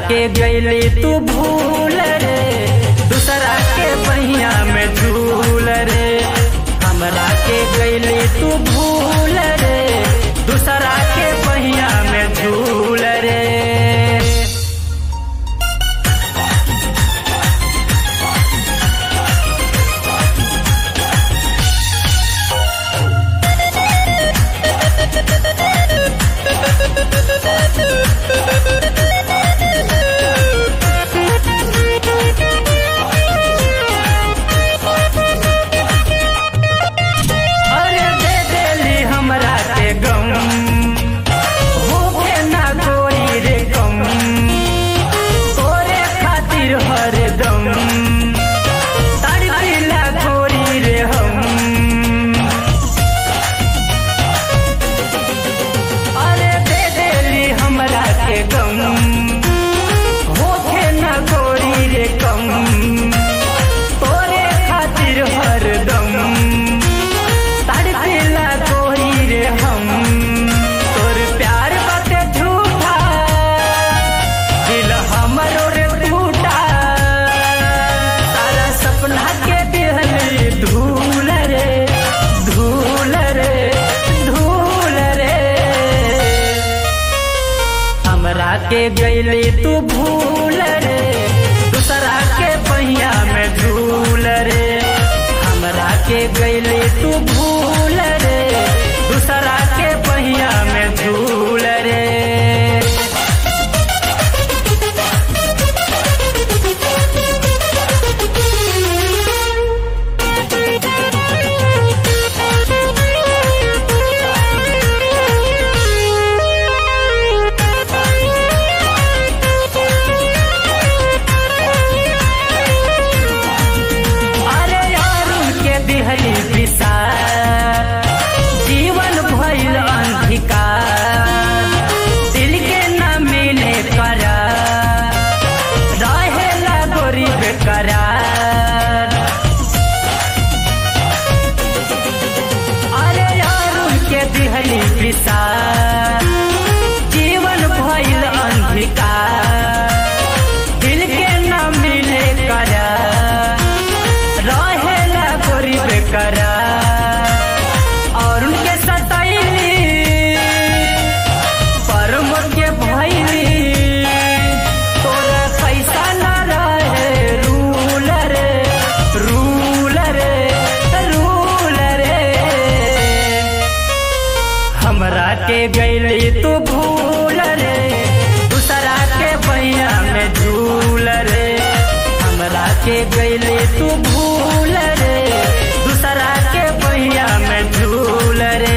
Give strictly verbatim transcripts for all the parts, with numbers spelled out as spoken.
के गईली तू भूल रे, दूसरा के पहिया में झूल रे। हमरा के गईली तू भूल रे, दूसरा के पहिया में झूल रे। हमरा के गईली तू भूल रे, दूसरा के पहिया में झूल रे। हमरा के गईली तू भूल रे, दूसरा के पहिया में झूल रे। जीवन भइल अंधिकार, दिल के न मिले करार, रहेला गोरी बेकरार। अरे यार के दिहली विसार, जीवन भइल अंधिकार, दिल के न मिले करार, रहेला गोरी बेकरार। और उनके सताइली परम के भइली, तोरा पैसा न रहे रूल रे, रूल रे, रूल रे। हमरा के गईली तू भूल रे, दूसरा के पहिया में झूल रे। हमरा के गईली तू भूल रे, दूसरा के पहिया में झूल रे।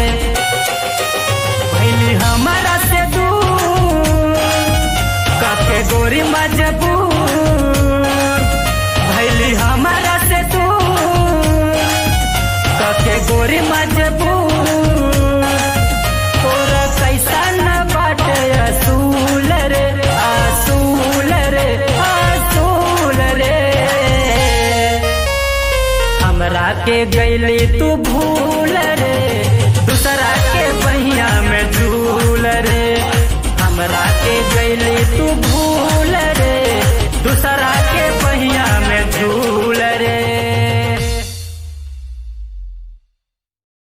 भइली हमारा से दूर, काके गोरी मजबूर। भइली हमारा से दूर, काके गोरी मजबूर। तोरा कैसा न बाटे असूल रे, असूल रे, असूल रे। हमरा के गईली तू भूल